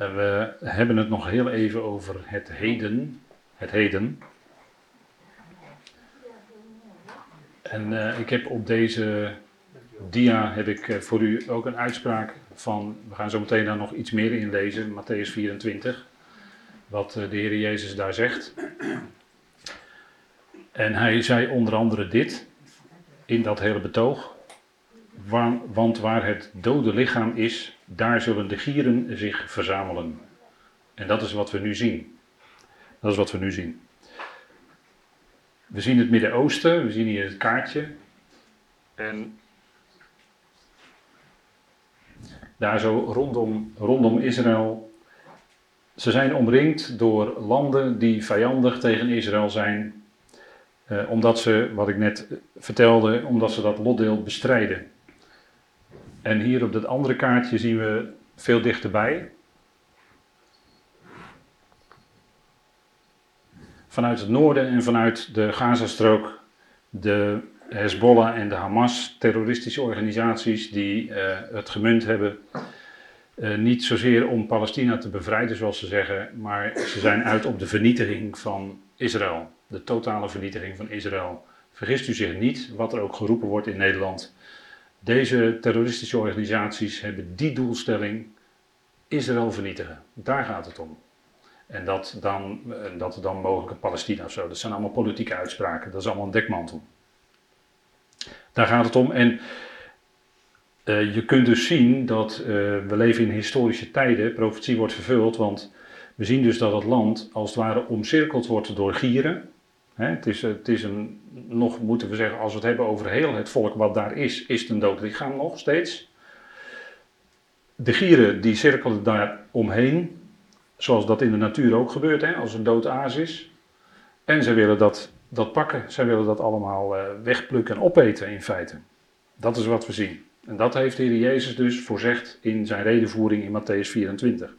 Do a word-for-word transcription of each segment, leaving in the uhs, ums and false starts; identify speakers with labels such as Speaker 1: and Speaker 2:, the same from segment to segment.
Speaker 1: Uh, we hebben het nog heel even over het heden. Het heden. En uh, ik heb op deze dia heb ik uh, voor u ook een uitspraak van, we gaan zo meteen daar nog iets meer in lezen, Mattheüs vierentwintig, wat uh, de Heer Jezus daar zegt. En hij zei onder andere dit, in dat hele betoog, waar, want waar het dode lichaam is, daar zullen de gieren zich verzamelen. En dat is wat we nu zien. Dat is wat we nu zien. We zien het Midden-Oosten, we zien hier het kaartje. En daar zo rondom, rondom Israël. Ze zijn omringd door landen die vijandig tegen Israël zijn. Eh, omdat ze, wat ik net vertelde, omdat ze dat lotdeel bestrijden. En hier op dat andere kaartje zien we veel dichterbij. Vanuit het noorden en vanuit de Gazastrook de Hezbollah en de Hamas, terroristische organisaties die uh, het gemunt hebben. Uh, niet zozeer om Palestina te bevrijden zoals ze zeggen, maar ze zijn uit op de vernietiging van Israël. De totale vernietiging van Israël. Vergist u zich niet, wat er ook geroepen wordt in Nederland. Deze terroristische organisaties hebben die doelstelling, Israël vernietigen. Daar gaat het om. En dat dan, dat er dan mogelijk een Palestina of zo. Dat zijn allemaal politieke uitspraken. Dat is allemaal een dekmantel. Daar gaat het om. En uh, je kunt dus zien dat uh, we leven in historische tijden. Profetie wordt vervuld. Want we zien dus dat het land als het ware omcirkeld wordt door gieren. Hè, het is, het is een, nog moeten we zeggen, als we het hebben over heel het volk wat daar is, is het een dood lichaam nog steeds. De gieren die cirkelen daar omheen. Zoals dat in de natuur ook gebeurt, hè, als een dood aas is. En zij willen dat, dat pakken. Zij willen dat allemaal uh, wegplukken en opeten in feite. Dat is wat we zien. En dat heeft de Heer Jezus dus voorzegd in zijn redevoering in Mattheüs vierentwintig.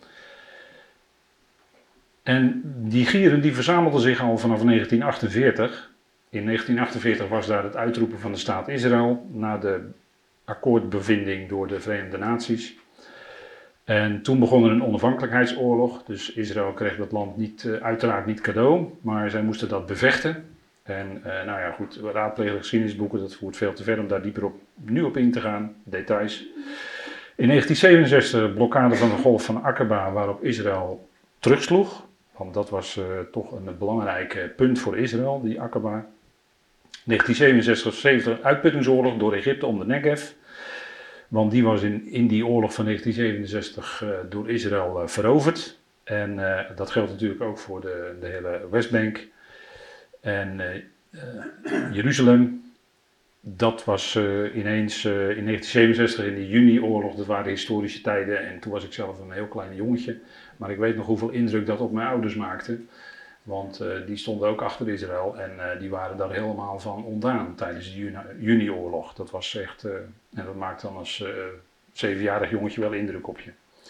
Speaker 1: En die gieren die verzamelden zich al vanaf negentien achtenveertig. In negentien achtenveertig was daar het uitroepen van de staat Israël. Na de akkoordbevinding door de Verenigde Naties. En toen begon er een onafhankelijkheidsoorlog, dus Israël kreeg dat land niet, uh, uiteraard niet cadeau, maar zij moesten dat bevechten. En uh, nou ja goed, raadplegen geschiedenisboeken, dat voert veel te ver om daar dieper op, nu op in te gaan, details. In negentien zevenenzestig blokkade van de golf van Aqaba waarop Israël terugsloeg, want dat was uh, toch een belangrijk punt voor Israël, die Aqaba. negentien zevenenzestig zeventig uitputtingsoorlog door Egypte om de Negev. Want die was in, in die oorlog van negentien zevenenzestig uh, door Israël uh, veroverd. En uh, dat geldt natuurlijk ook voor de, de hele Westbank. En uh, uh, Jeruzalem, dat was uh, ineens uh, in negentien zevenenzestig in de Juni-oorlog. Dat waren historische tijden en toen was ik zelf een heel klein jongetje. Maar ik weet nog hoeveel indruk dat op mijn ouders maakte. Want uh, die stonden ook achter Israël en uh, die waren daar helemaal van ontdaan tijdens de Juni- Juni-oorlog. Dat was echt, uh, en dat maakt dan als uh, zevenjarig jongetje wel indruk op je.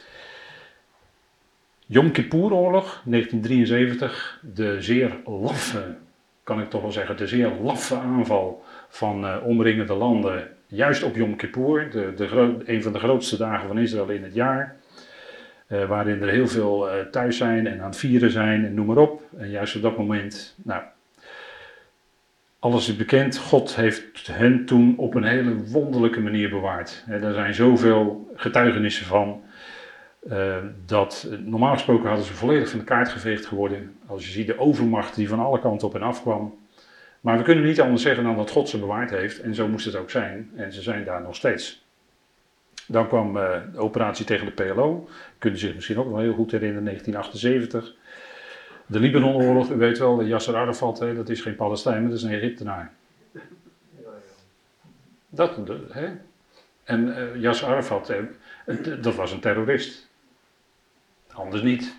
Speaker 1: Yom Kippur-oorlog, negentien drieënzeventig, de zeer laffe, kan ik toch wel zeggen, de zeer laffe aanval van uh, omringende landen, juist op Yom Kippur, de, de gro- een van de grootste dagen van Israël in het jaar. Uh, waarin er heel veel uh, thuis zijn en aan het vieren zijn en noem maar op. En juist op dat moment, nou, alles is bekend. God heeft hen toen op een hele wonderlijke manier bewaard. He, er zijn zoveel getuigenissen van. Uh, dat uh, normaal gesproken hadden ze volledig van de kaart geveegd geworden. Als je ziet de overmacht die van alle kanten op en af kwam. Maar we kunnen niet anders zeggen dan dat God ze bewaard heeft. En zo moest het ook zijn. En ze zijn daar nog steeds. Dan kwam uh, de operatie tegen de P L O. Kunt u zich misschien ook wel heel goed herinneren, negentien achtenzeventig. De Libanonoorlog, u weet wel, Yasser Arafat, hè, dat is geen Palestijn, maar dat is een Egyptenaar. Dat, hè. En uh, Yasser Arafat, hè, dat was een terrorist. Anders niet.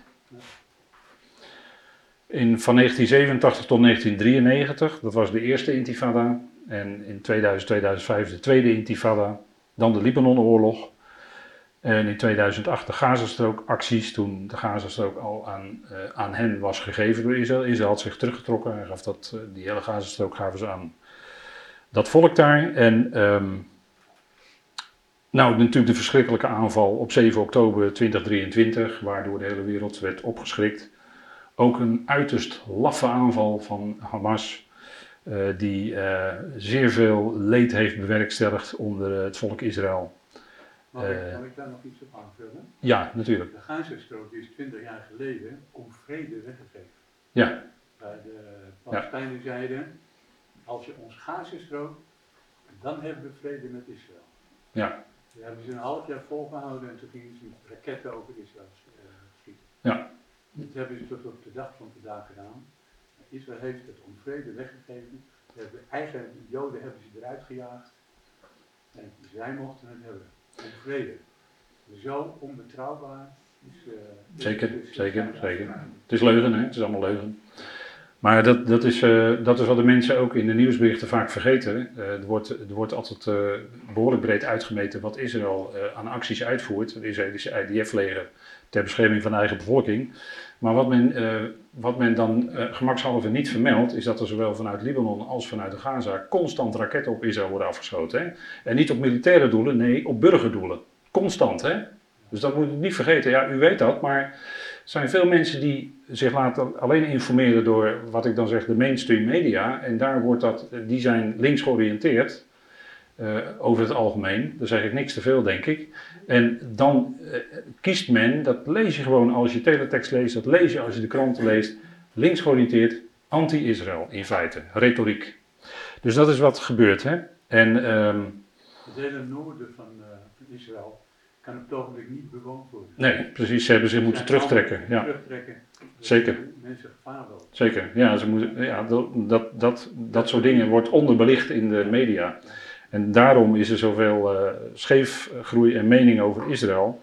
Speaker 1: In, van negentien zevenentachtig tot negentien drieënnegentig, dat was de eerste intifada. En in tweeduizend, tweeduizend vijf de tweede intifada. Dan de Libanonoorlog. En in tweeduizend acht de Gazastrook acties, toen de Gazastrook al aan, uh, aan hen was gegeven door Israël. Israël had zich teruggetrokken en gaf dat, uh, die hele Gazastrook gaven ze aan dat volk daar. En um, Nou, natuurlijk de verschrikkelijke aanval op zeven oktober tweeduizend drieëntwintig, waardoor de hele wereld werd opgeschrikt. Ook een uiterst laffe aanval van Hamas, uh, die uh, zeer veel leed heeft bewerkstelligd onder het volk Israël.
Speaker 2: Mag, uh, ik, mag ik daar nog iets op aanvullen?
Speaker 1: Ja, natuurlijk.
Speaker 2: De Gazastrook is twintig jaar geleden om vrede weggegeven.
Speaker 1: Ja.
Speaker 2: Bij de Palestijnen ja. zeiden, als je ons Gazastrook, dan hebben we vrede met Israël.
Speaker 1: Ja.
Speaker 2: Die hebben ze een half jaar volgehouden en toen gingen ze raketten over Israël uh, schieten.
Speaker 1: Ja.
Speaker 2: Dat hebben ze tot op de dag van vandaag gedaan. Israël heeft het om vrede weggegeven. De eigen Joden hebben ze eruit gejaagd. En zij mochten het hebben. Om vrede. Zo onbetrouwbaar is... Uh,
Speaker 1: zeker,
Speaker 2: is, is,
Speaker 1: zeker, zeker. Het is leugen, hè? Het is allemaal leugen. Maar dat, dat, is, uh, dat is wat de mensen ook in de nieuwsberichten vaak vergeten. Uh, er, wordt, er wordt altijd uh, behoorlijk breed uitgemeten wat Israël uh, aan acties uitvoert. Het Israëlische I D F-leger ter bescherming van de eigen bevolking. Maar wat men, uh, wat men dan uh, gemakshalve niet vermeldt, is dat er zowel vanuit Libanon als vanuit de Gaza constant raketten op Israël worden afgeschoten. Hè? En niet op militaire doelen, nee, op burgerdoelen. Constant, hè? Dus dat moet je niet vergeten. Ja, u weet dat, maar er zijn veel mensen die zich laten alleen informeren door, wat ik dan zeg, de mainstream media. En daar wordt dat, die zijn links georiënteerd, uh, over het algemeen. Daar zeg ik niks te veel, denk ik. En dan uh, kiest men, dat lees je gewoon als je teletext leest, dat lees je als je de kranten leest, links georiënteerd, anti-Israël in feite, retoriek. Dus dat is wat gebeurt, hè. En, um,
Speaker 2: het hele noorden van uh, Israël kan op het ogenblik niet bewoond worden.
Speaker 1: Nee, precies, ze hebben zich moeten terugtrekken. Ja.
Speaker 2: terugtrekken.
Speaker 1: Zeker.
Speaker 2: Mensen gevaar lopen.
Speaker 1: Zeker, ja, ze moeten, ja dat, dat, dat, dat soort dingen wordt onderbelicht in de media. En daarom is er zoveel uh, scheefgroei en mening over Israël.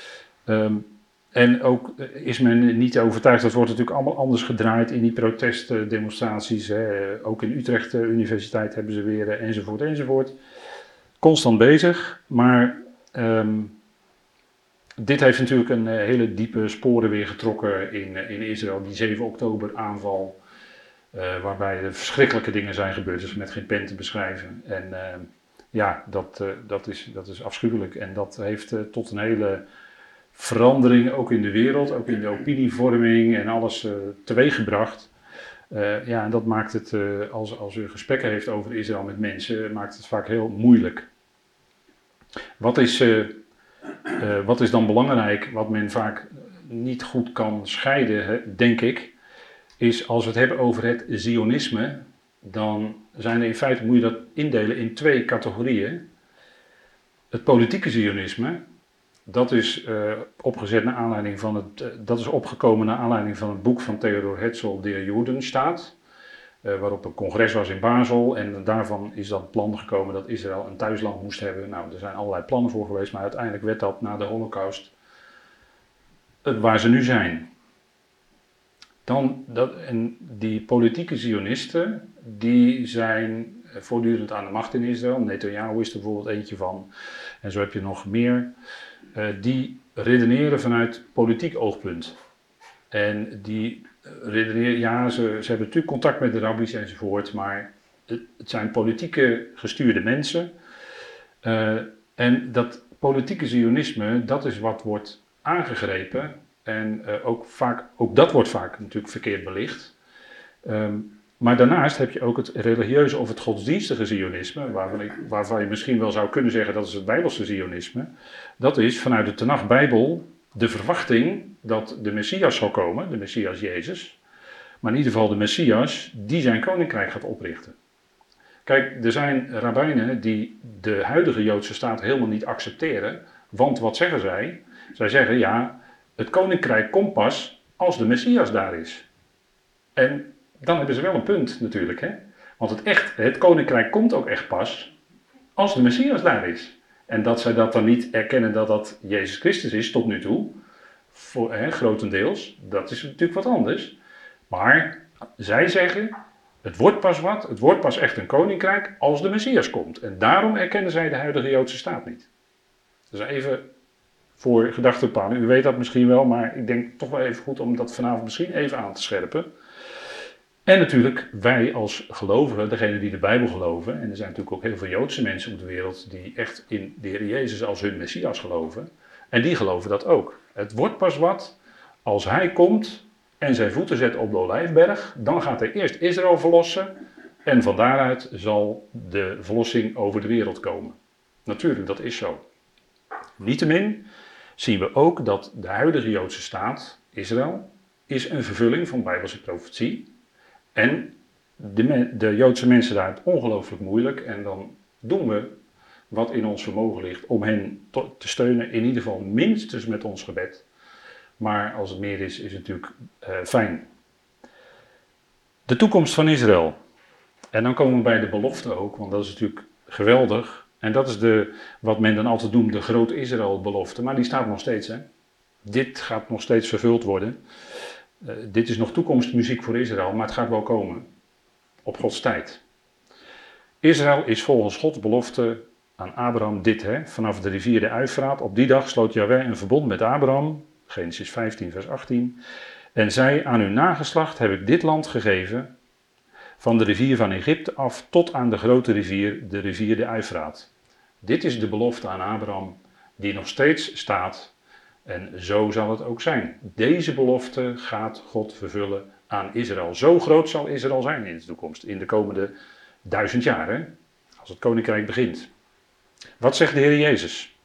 Speaker 1: Um, en ook is men niet overtuigd, dat wordt natuurlijk allemaal anders gedraaid in die protestdemonstraties. Hè. Ook in Utrecht uh, Universiteit hebben ze weer uh, enzovoort enzovoort. Constant bezig, maar um, dit heeft natuurlijk een uh, hele diepe sporen weer getrokken in, uh, in Israël. Die zeven oktober aanval, uh, waarbij er verschrikkelijke dingen zijn gebeurd, dus met geen pen te beschrijven. En uh, ja, dat, uh, dat, is, dat is afschuwelijk en dat heeft uh, tot een hele verandering ook in de wereld, ook in de opinievorming en alles uh, teweeggebracht. Uh, ja, en dat maakt het, uh, als, als u gesprekken heeft over Israël met mensen, maakt het vaak heel moeilijk. Wat is, uh, uh, wat is dan belangrijk, wat men vaak niet goed kan scheiden, denk ik, is als we het hebben over het Zionisme, dan zijn er in feite, moet je dat indelen in twee categorieën. Het politieke Zionisme, dat is uh, opgezet naar aanleiding van het, uh, dat is opgekomen naar aanleiding van het boek van Theodor Herzl, Der Judenstaat, uh, waarop een congres was in Basel en daarvan is dat plan gekomen dat Israël een thuisland moest hebben. Nou, er zijn allerlei plannen voor geweest, maar uiteindelijk werd dat na de Holocaust uh, waar ze nu zijn. Dan, dat, en die politieke Zionisten, die zijn voortdurend aan de macht in Israël. Netanyahu is er bijvoorbeeld eentje van. En zo heb je nog meer. Uh, die redeneren vanuit politiek oogpunt. En die redeneren, ja, ze, ze hebben natuurlijk contact met de rabbies enzovoort, maar het, het zijn politieke gestuurde mensen. Uh, en dat politieke Zionisme, dat is wat wordt aangegrepen. En uh, ook, vaak, ook dat wordt vaak natuurlijk verkeerd belicht. Um, maar daarnaast heb je ook het religieuze of het godsdienstige Zionisme, waarvan, ik, waarvan je misschien wel zou kunnen zeggen dat is het Bijbelse Zionisme. Dat is vanuit de Tenach Bijbel de verwachting dat de Messias zal komen, de Messias Jezus. Maar in ieder geval de Messias die zijn koninkrijk gaat oprichten. Kijk, er zijn rabbijnen die de huidige Joodse staat helemaal niet accepteren. Want wat zeggen zij? Zij zeggen ja, het koninkrijk komt pas als de Messias daar is. En dan hebben ze wel een punt natuurlijk. Hè? Want het, echt, het koninkrijk komt ook echt pas als de Messias daar is. En dat zij dat dan niet erkennen dat dat Jezus Christus is tot nu toe, voor, hè, grotendeels, dat is natuurlijk wat anders. Maar zij zeggen, het wordt pas wat, het wordt pas echt een koninkrijk als de Messias komt. En daarom erkennen zij de huidige Joodse staat niet. Dus even voor gedachtebepaling. U weet dat misschien wel, maar ik denk toch wel even goed om dat vanavond misschien even aan te scherpen. En natuurlijk wij als gelovigen, degenen die de Bijbel geloven, en er zijn natuurlijk ook heel veel Joodse mensen op de wereld die echt in de Heer Jezus als hun Messias geloven. En die geloven dat ook. Het wordt pas wat als hij komt en zijn voeten zet op de Olijfberg, dan gaat hij eerst Israël verlossen en van daaruit zal de verlossing over de wereld komen. Natuurlijk, dat is zo. Niettemin zien we ook dat de huidige Joodse staat, Israël, is een vervulling van Bijbelse profetie. En de, de Joodse mensen daar het ongelooflijk moeilijk. En dan doen we wat in ons vermogen ligt om hen to, te steunen. In ieder geval minstens met ons gebed. Maar als het meer is, is het natuurlijk uh, fijn. De toekomst van Israël. En dan komen we bij de belofte ook, want dat is natuurlijk geweldig. En dat is de, wat men dan altijd noemt de Groot Israël belofte. Maar die staat nog steeds. Hè? Dit gaat nog steeds vervuld worden. Uh, dit is nog toekomstmuziek voor Israël, maar het gaat wel komen. Op Gods tijd. Israël is volgens Gods belofte aan Abraham dit. Hè? Vanaf de rivier de Uifraat. Op die dag sloot Jahweh een verbond met Abraham. Genesis vijftien vers achttien. En zei, aan uw nageslacht heb ik dit land gegeven. Van de rivier van Egypte af tot aan de grote rivier, de rivier de Uifraat. Dit is de belofte aan Abraham die nog steeds staat. En zo zal het ook zijn. Deze belofte gaat God vervullen aan Israël. Zo groot zal Israël zijn in de toekomst. In de komende duizend jaar. Hè? Als het koninkrijk begint. Wat zegt de Heer Jezus?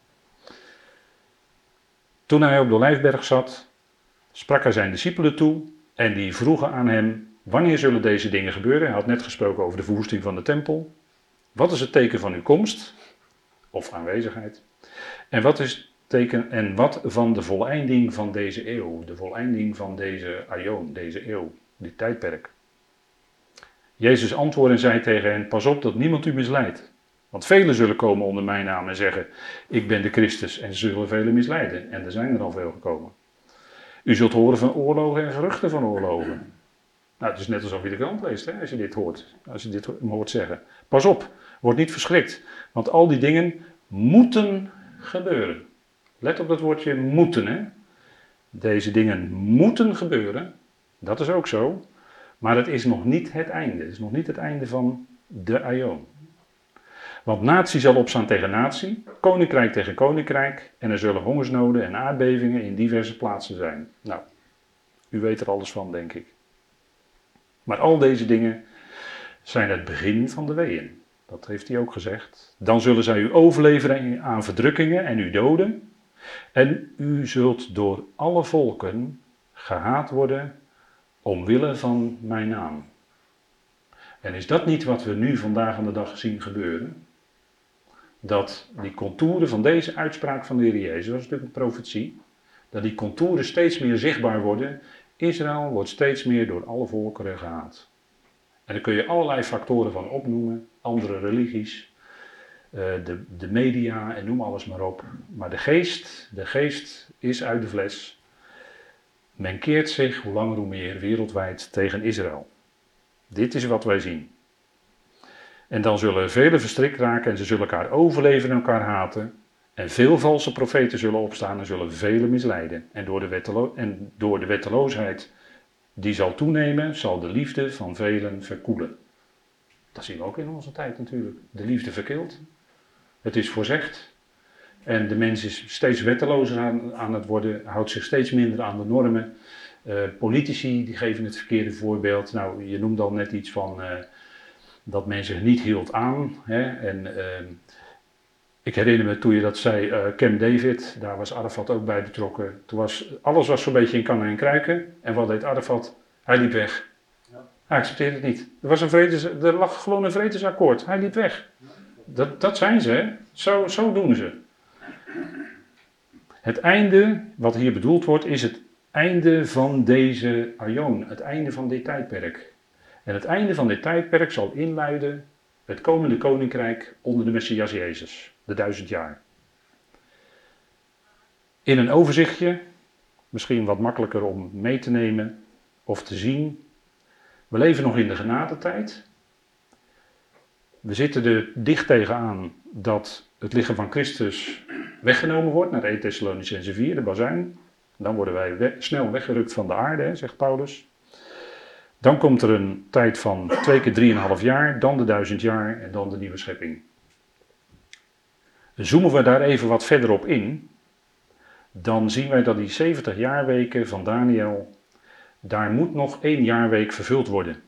Speaker 1: Toen hij op de Olijfberg zat, sprak hij zijn discipelen toe. En die vroegen aan hem, wanneer zullen deze dingen gebeuren? Hij had net gesproken over de verwoesting van de tempel. Wat is het teken van uw komst? Of aanwezigheid. En wat is teken en wat van de voleinding van deze eeuw, de voleinding van deze aion, deze eeuw, dit tijdperk. Jezus antwoordde en zei tegen hen, pas op dat niemand u misleidt. Want velen zullen komen onder mijn naam en zeggen, ik ben de Christus, en ze zullen velen misleiden. En er zijn er al veel gekomen. U zult horen van oorlogen en geruchten van oorlogen. Nou, het is net alsof je de krant leest, hè, als je dit hoort, als je dit hoort zeggen. Pas op, word niet verschrikt, want al die dingen moeten gebeuren. Let op dat woordje moeten, hè. Deze dingen moeten gebeuren, dat is ook zo, maar het is nog niet het einde. Het is nog niet het einde van de aion. Want natie zal opstaan tegen natie, koninkrijk tegen koninkrijk, en er zullen hongersnoden en aardbevingen in diverse plaatsen zijn. Nou, u weet er alles van, denk ik. Maar al deze dingen zijn het begin van de weeën. Dat heeft hij ook gezegd. Dan zullen zij u overleveren aan verdrukkingen en u doden. En u zult door alle volken gehaat worden omwille van mijn naam. En is dat niet wat we nu vandaag aan de dag zien gebeuren? Dat die contouren van deze uitspraak van de Heer Jezus, dat is natuurlijk een profetie, dat die contouren steeds meer zichtbaar worden. Israël wordt steeds meer door alle volkeren gehaat. En daar kun je allerlei factoren van opnoemen, andere religies, de, de media en noem alles maar op. Maar de geest, de geest is uit de fles. Men keert zich hoe langer hoe meer wereldwijd tegen Israël. Dit is wat wij zien. En dan zullen velen verstrikt raken en ze zullen elkaar overleveren en elkaar haten. En veel valse profeten zullen opstaan en zullen velen misleiden. En door de, wettelo- en door de wetteloosheid die zal toenemen, zal de liefde van velen verkoelen. Dat zien we ook in onze tijd natuurlijk. De liefde verkilt. Het is voorzegd. En de mens is steeds wettelozer aan, aan het worden, houdt zich steeds minder aan de normen. Uh, politici die geven het verkeerde voorbeeld. Nou, je noemde al net iets van uh, dat men zich niet hield aan. Hè? En uh, ik herinner me toen je dat zei, uh, Camp David, daar was Arafat ook bij betrokken. Toen was, alles was zo'n beetje in kannen en kruiken. En wat deed Arafat? Hij liep weg. Ja. Hij accepteerde het niet. Er, was een vredes, er lag gewoon een vredesakkoord. Hij liep weg. Dat, dat zijn ze, hè? Zo, zo doen ze. Het einde, wat hier bedoeld wordt, is het einde van deze aion. Het einde van dit tijdperk. En het einde van dit tijdperk zal inluiden het komende koninkrijk onder de Messias Jezus. De duizend jaar. In een overzichtje, misschien wat makkelijker om mee te nemen of te zien. We leven nog in de genadetijd. We zitten er dicht tegenaan dat het lichaam van Christus weggenomen wordt naar Eerste Thessalonicenzen vier, de bazuin. Dan worden wij we- snel weggerukt van de aarde, hè, zegt Paulus. Dan komt er een tijd van twee keer drieënhalf jaar, dan de duizend jaar en dan de nieuwe schepping. Zoomen we daar even wat verder op in, dan zien wij dat die zeventig jaarweken van Daniel, daar moet nog één jaarweek vervuld worden.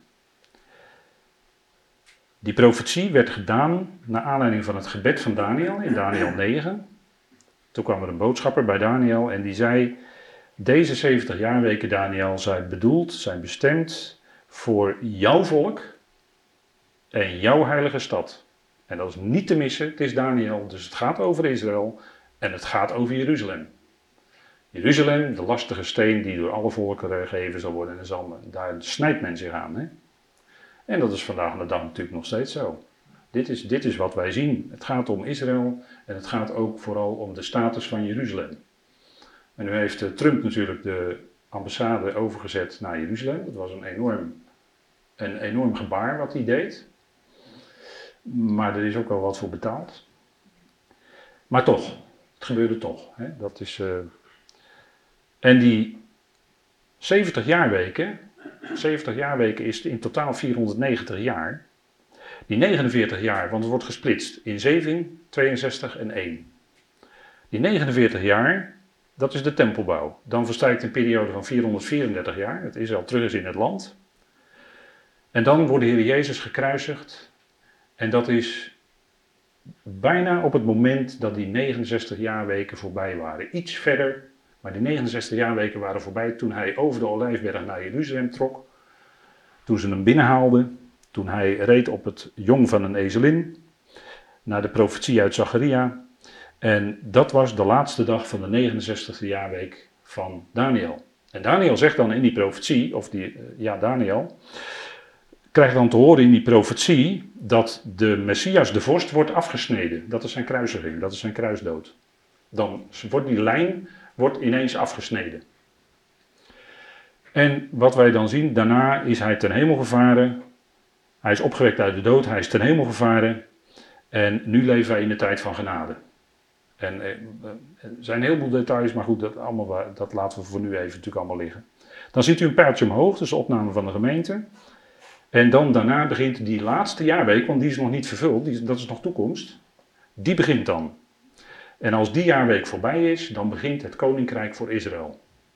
Speaker 1: Die profetie werd gedaan naar aanleiding van het gebed van Daniel in Daniel negen. Toen kwam er een boodschapper bij Daniel en die zei, deze zeventig jaarweken Daniel zijn bedoeld, zijn bestemd voor jouw volk en jouw heilige stad. En dat is niet te missen, het is Daniel, dus het gaat over Israël en het gaat over Jeruzalem. Jeruzalem, de lastige steen die door alle volkeren gegeven zal worden en zal, daar snijdt men zich aan. Hè? En dat is vandaag de dag natuurlijk nog steeds zo. Dit is, dit is wat wij zien. Het gaat om Israël en het gaat ook vooral om de status van Jeruzalem. En nu heeft Trump natuurlijk de ambassade overgezet naar Jeruzalem. Dat was een enorm, een enorm gebaar wat hij deed. Maar er is ook wel wat voor betaald. Maar toch, het gebeurde toch. Hè? Dat is, uh... En die zeventig jaarweken, zeventig jaarweken is in totaal vierhonderdnegentig jaar. Die negenenveertig jaar, want het wordt gesplitst in zeven, tweeënzestig en één. Die negenenveertig jaar, dat is de tempelbouw. Dan verstrijkt een periode van vierhonderdvierendertig jaar, het Israël terug is in het land. En dan wordt de Heer Jezus gekruisigd. En dat is bijna op het moment dat die negenenzestig jaarweken voorbij waren. Iets verder, maar die negenenzestig jaarweken waren voorbij toen hij over de Olijfberg naar Jeruzalem trok. Toen ze hem binnenhaalden. Toen hij reed op het jong van een ezelin, naar de profetie uit Zacharia. En dat was de laatste dag van de negenenzestigste jaarweek van Daniel. En Daniel zegt dan in die profetie, of die, ja Daniel, krijgt dan te horen in die profetie dat de Messias, de vorst, wordt afgesneden. Dat is zijn kruisiging, dat is zijn kruisdood. Dan wordt die lijn wordt ineens afgesneden. En wat wij dan zien, daarna is hij ten hemel gevaren. Hij is opgewekt uit de dood, hij is ten hemel gevaren en nu leven wij in de tijd van genade. En eh, er zijn een heleboel details, maar goed, dat, allemaal, dat laten we voor nu even natuurlijk allemaal liggen. Dan ziet u een pijltje omhoog, dus de opname van de gemeente. En dan daarna begint die laatste jaarweek, want die is nog niet vervuld, die, dat is nog toekomst. Die begint dan. En als die jaarweek voorbij is, dan begint het koninkrijk voor Israël.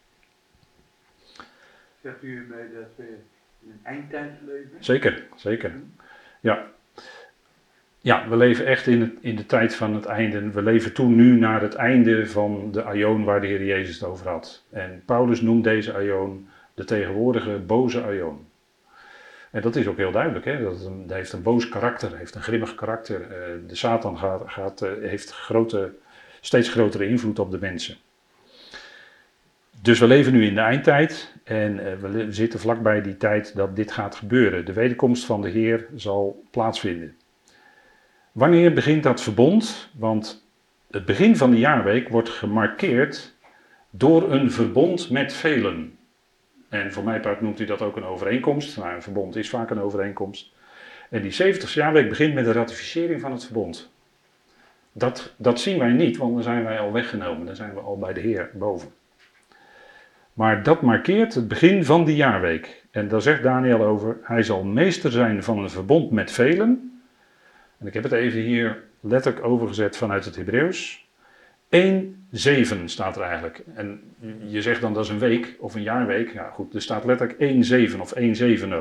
Speaker 2: Zegt u ermee dat we in een eindtijd leven?
Speaker 1: Zeker, zeker. Ja. Ja, we leven echt in, het, in de tijd van het einde. We leven toen nu naar het einde van de aion waar de Heer Jezus het over had. En Paulus noemt deze aion de tegenwoordige boze aion. En dat is ook heel duidelijk. Hè? Dat, een, dat heeft een boos karakter, heeft een grimmig karakter. Uh, de Satan gaat, gaat, uh, heeft grote, steeds grotere invloed op de mensen. Dus we leven nu in de eindtijd en uh, we zitten vlakbij die tijd dat dit gaat gebeuren. De wederkomst van de Heer zal plaatsvinden. Wanneer begint dat verbond? Want het begin van de jaarweek wordt gemarkeerd door een verbond met velen. En voor mijn part noemt u dat ook een overeenkomst. Nou, een verbond is vaak een overeenkomst. En die zeventigste jaarweek begint met de ratificering van het verbond. Dat, dat zien wij niet, want dan zijn wij al weggenomen. Dan zijn we al bij de Heer boven. Maar dat markeert het begin van die jaarweek. En daar zegt Daniel over, hij zal meester zijn van een verbond met velen. En ik heb het even hier letterlijk overgezet vanuit het Hebreeuws. één zeven staat er eigenlijk. En je zegt dan dat is een week of een jaarweek. Ja goed, er staat letterlijk één zeven of één zevener.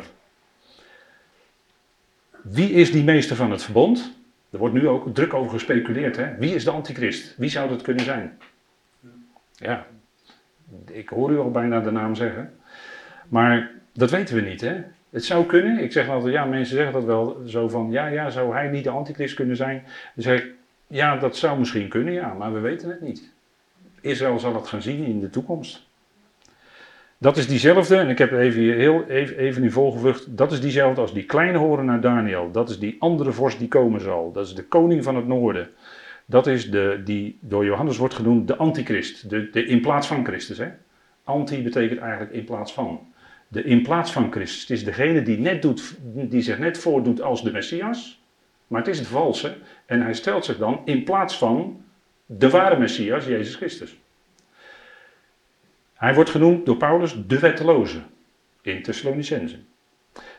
Speaker 1: Wie is die meester van het verbond? Er wordt nu ook druk over gespeculeerd. Hè? Wie is de antichrist? Wie zou dat kunnen zijn? Ja, ik hoor u al bijna de naam zeggen. Maar dat weten we niet, hè? Het zou kunnen. Ik zeg altijd, ja, mensen zeggen dat wel zo van, ja, ja, zou hij niet de antichrist kunnen zijn? Dan zeg ik, ja, dat zou misschien kunnen, ja, maar we weten het niet. Israël zal het gaan zien in de toekomst. Dat is diezelfde, en ik heb even, heel, even, even nu volgevlucht, dat is diezelfde als die kleine horen naar Daniel. Dat is die andere vorst die komen zal. Dat is de koning van het noorden. Dat is de, die door Johannes wordt genoemd de antichrist, de, de in plaats van Christus. Hè? Anti betekent eigenlijk in plaats van. De in plaats van Christus. Het is degene die, net doet, die zich net voordoet als de Messias, maar het is het valse. En hij stelt zich dan in plaats van de ware Messias, Jezus Christus. Hij wordt genoemd door Paulus de wetteloze in Thessalonicenzen.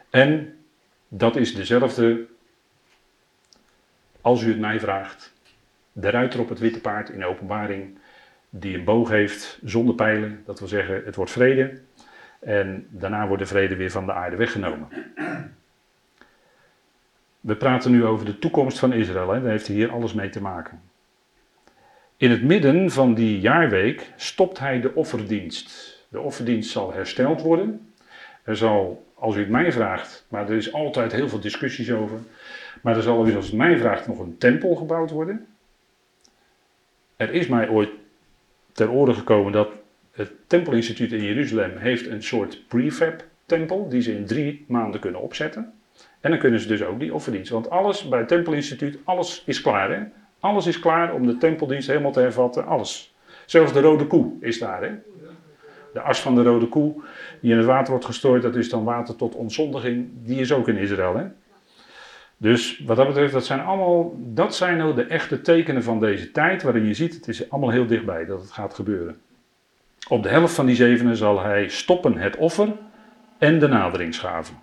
Speaker 1: En dat is dezelfde, als u het mij vraagt, de ruiter op het witte paard in de Openbaring, die een boog heeft zonder pijlen, dat wil zeggen het wordt vrede. En daarna wordt de vrede weer van de aarde weggenomen. We praten nu over de toekomst van Israël, hè? Daar heeft hij hier alles mee te maken. In het midden van die jaarweek stopt hij de offerdienst. De offerdienst zal hersteld worden. Er zal, als u het mij vraagt, maar er is altijd heel veel discussies over, maar er zal, als u het mij vraagt, nog een tempel gebouwd worden. Er is mij ooit ter oren gekomen dat het Tempelinstituut in Jeruzalem heeft een soort prefab-tempel die ze in drie maanden kunnen opzetten. En dan kunnen ze dus ook die offerdienst. Want alles bij het Tempelinstituut, alles is klaar. Hè? Alles is klaar om de tempeldienst helemaal te hervatten. Alles. Zelfs de rode koe is daar. Hè? De as van de rode koe die in het water wordt gestrooid, dat is dan water tot ontzondiging. Die is ook in Israël. Hè? Dus wat dat betreft, dat zijn allemaal, dat zijn nou de echte tekenen van deze tijd. Waarin je ziet, het is allemaal heel dichtbij dat het gaat gebeuren. Op de helft van die zevenen zal hij stoppen het offer en de naderingsgaven.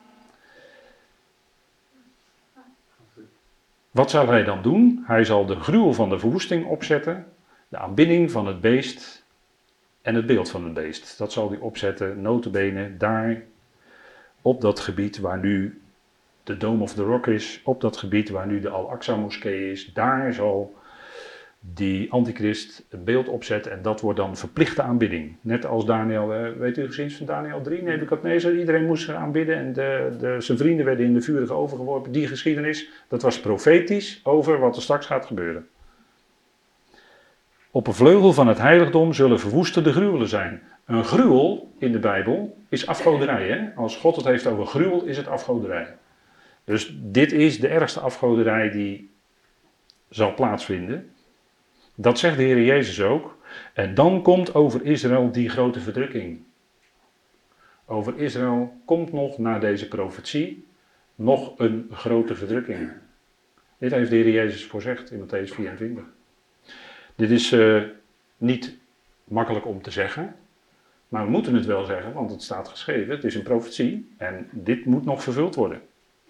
Speaker 1: Wat zal hij dan doen? Hij zal de gruwel van de verwoesting opzetten, de aanbidding van het beest en het beeld van het beest. Dat zal hij opzetten, nota bene, daar op dat gebied waar nu de Dome of the Rock is, op dat gebied waar nu de Al-Aqsa moskee is, daar zal die antichrist een beeld opzetten en dat wordt dan verplichte aanbidding. Net als Daniel, eh, weet u de geschiedenis van Daniel drie, Nebukadnezar, iedereen moest zich aanbidden en de, de, zijn vrienden werden in de vurige oven geworpen. Die geschiedenis, dat was profetisch over wat er straks gaat gebeuren. Op een vleugel van het heiligdom zullen verwoestende gruwelen zijn. Een gruwel in de Bijbel is afgoderij. Hè? Als God het heeft over gruwel, is het afgoderij. Dus dit is de ergste afgoderij die zal plaatsvinden. Dat zegt de Heer Jezus ook. En dan komt over Israël die grote verdrukking. Over Israël komt nog na deze profetie nog een grote verdrukking. Dit heeft de Heer Jezus voorzegd in Mattheüs vierentwintig. Dit is uh, niet makkelijk om te zeggen. Maar we moeten het wel zeggen, want het staat geschreven. Het is een profetie en dit moet nog vervuld worden.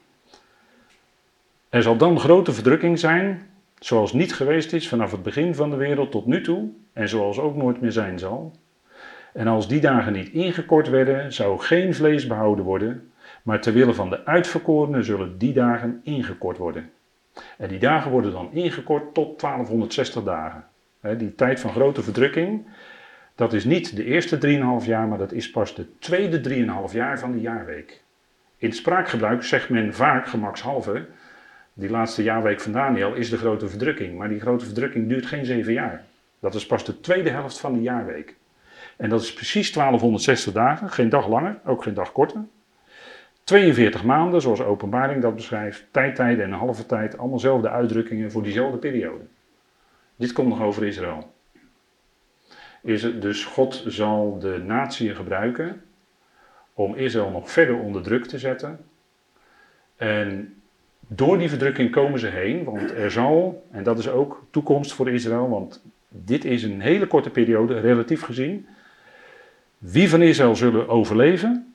Speaker 1: Er zal dan grote verdrukking zijn, zoals niet geweest is vanaf het begin van de wereld tot nu toe en zoals ook nooit meer zijn zal. En als die dagen niet ingekort werden, zou geen vlees behouden worden, maar ter wille van de uitverkorenen zullen die dagen ingekort worden. En die dagen worden dan ingekort tot twaalfhonderdzestig dagen. He, die tijd van grote verdrukking, dat is niet de eerste drieënhalf jaar, maar dat is pas de tweede drieënhalf jaar van de jaarweek. In het spraakgebruik zegt men vaak gemakshalve, die laatste jaarweek van Daniel is de grote verdrukking. Maar die grote verdrukking duurt geen zeven jaar. Dat is pas de tweede helft van de jaarweek. En dat is precies twaalfhonderdzestig dagen, geen dag langer, ook geen dag korter. tweeënveertig maanden, zoals Openbaring dat beschrijft, tijdtijden en een halve tijd, allemaal dezelfde uitdrukkingen voor diezelfde periode. Dit komt nog over Israël. Is het, dus God zal de natieën gebruiken om Israël nog verder onder druk te zetten. En door die verdrukking komen ze heen, want er zal, en dat is ook toekomst voor Israël, want dit is een hele korte periode, relatief gezien. Wie van Israël zullen overleven?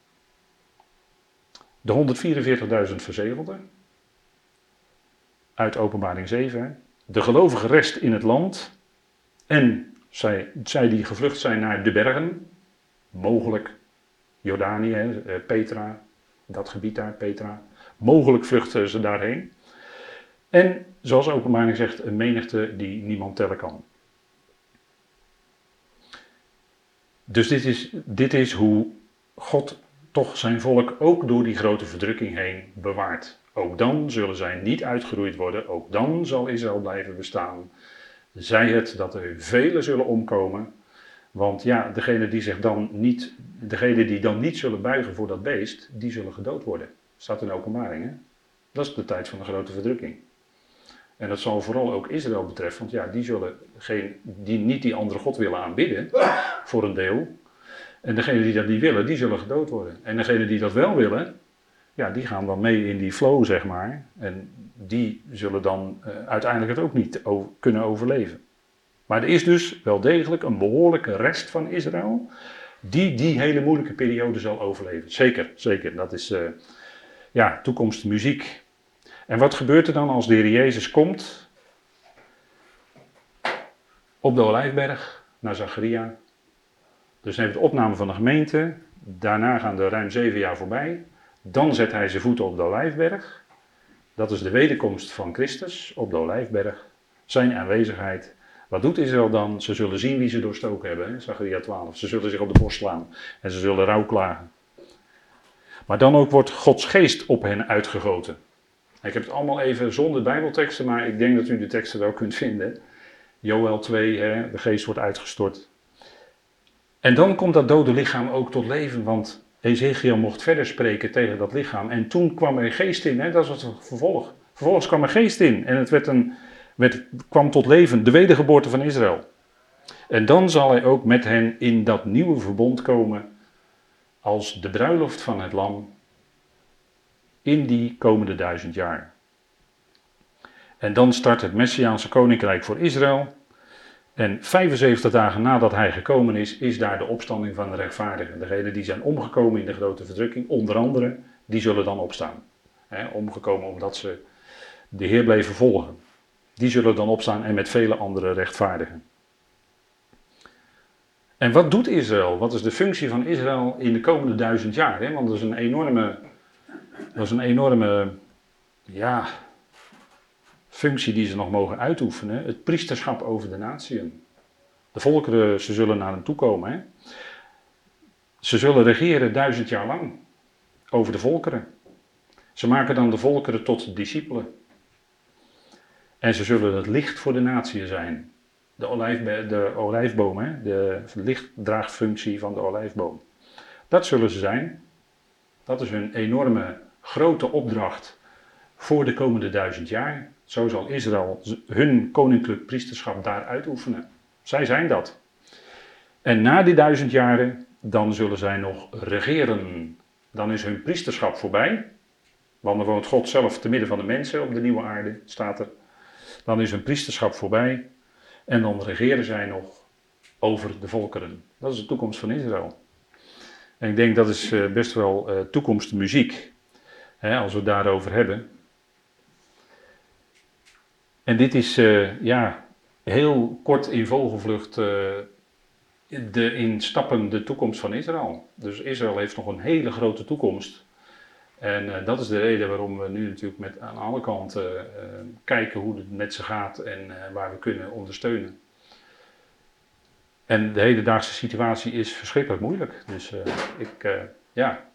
Speaker 1: De honderdvierenveertigduizend verzegelden. Uit Openbaring zeven. De gelovige rest in het land. En zij, zij die gevlucht zijn naar de bergen. Mogelijk Jordanië, Petra, dat gebied daar, Petra. Mogelijk vluchten ze daarheen. En, zoals Openbaring zegt, een menigte die niemand tellen kan. Dus dit is, dit is hoe God toch zijn volk ook door die grote verdrukking heen bewaart. Ook dan zullen zij niet uitgeroeid worden. Ook dan zal Israël blijven bestaan. Zij het dat er velen zullen omkomen. Want ja, degene die zich dan niet, degene die dan niet zullen buigen voor dat beest, die zullen gedood worden. Staat in Openbaring, hè? Dat is de tijd van de grote verdrukking. En dat zal vooral ook Israël betreffen, want ja, die zullen geen, die niet die andere God willen aanbidden, voor een deel. En degenen die dat niet willen, die zullen gedood worden. En degenen die dat wel willen, ja, die gaan dan mee in die flow, zeg maar. En die zullen dan uh, uiteindelijk het ook niet over, kunnen overleven. Maar er is dus wel degelijk een behoorlijke rest van Israël, die die hele moeilijke periode zal overleven. Zeker, zeker. Dat is uh, ja, toekomstmuziek. En wat gebeurt er dan als de Heer Jezus komt op de Olijfberg naar Zacharia? Dus dan heeft de opname van de gemeente. Daarna gaan er ruim zeven jaar voorbij. Dan zet hij zijn voeten op de Olijfberg. Dat is de wederkomst van Christus op de Olijfberg. Zijn aanwezigheid. Wat doet Israël dan? Ze zullen zien wie ze doorstoken hebben. Zacharia twaalf. Ze zullen zich op de borst slaan. En ze zullen rouw klagen. Maar dan ook wordt Gods geest op hen uitgegoten. Ik heb het allemaal even zonder bijbelteksten. Maar ik denk dat u de teksten wel kunt vinden. Joël twee, hè, de geest wordt uitgestort. En dan komt dat dode lichaam ook tot leven. Want Ezekiel mocht verder spreken tegen dat lichaam. En toen kwam er geest in. Hè, dat was het vervolg. Vervolgens kwam er geest in. En het werd een... Werd, kwam tot leven, de wedergeboorte van Israël. En dan zal hij ook met hen in dat nieuwe verbond komen als de bruiloft van het lam in die komende duizend jaar. En dan start het Messiaanse koninkrijk voor Israël. En vijfenzeventig dagen nadat hij gekomen is, is daar de opstanding van de rechtvaardigen. Degenen die zijn omgekomen in de grote verdrukking, onder andere, die zullen dan opstaan. He, omgekomen omdat ze de Heer bleven volgen. Die zullen dan opstaan en met vele andere rechtvaardigen. En wat doet Israël? Wat is de functie van Israël in de komende duizend jaar? Hè? Want dat is een enorme, dat is een enorme ja, functie die ze nog mogen uitoefenen. Het priesterschap over de natieën. De volkeren, ze zullen naar hem toe komen. Hè? Ze zullen regeren duizend jaar lang over de volkeren. Ze maken dan de volkeren tot discipelen. En ze zullen het licht voor de natie zijn. De, olijf, de olijfboom, hè? De lichtdraagfunctie van de olijfboom. Dat zullen ze zijn. Dat is hun enorme grote opdracht voor de komende duizend jaar. Zo zal Israël hun koninklijk priesterschap daar uitoefenen. Zij zijn dat. En na die duizend jaren, dan zullen zij nog regeren. Dan is hun priesterschap voorbij. Want dan woont God zelf te midden van de mensen op de nieuwe aarde, staat er. Dan is hun priesterschap voorbij en dan regeren zij nog over de volkeren. Dat is de toekomst van Israël. En ik denk dat is best wel uh, toekomstmuziek, hè, als we het daarover hebben. En dit is uh, ja, heel kort in vogelvlucht uh, de in stappen de toekomst van Israël. Dus Israël heeft nog een hele grote toekomst. En uh, dat is de reden waarom we nu natuurlijk met, aan alle kanten uh, kijken hoe het met ze gaat en uh, waar we kunnen ondersteunen. En de hedendaagse situatie is verschrikkelijk moeilijk. Dus uh, ik, uh, ja,